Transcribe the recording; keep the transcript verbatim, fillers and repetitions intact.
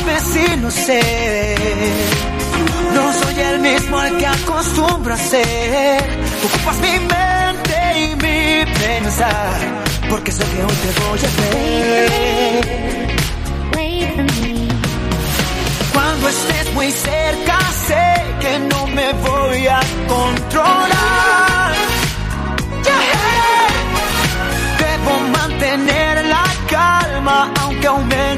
Discúlpame si no sé, no soy el mismo al que acostumbro a ser. Ocupas mi mente y mi pensar, porque sé que hoy te voy a ver. Cuando estés muy cerca sé que no me voy a controlar. Yeah. Debo mantener la calma aunque aún me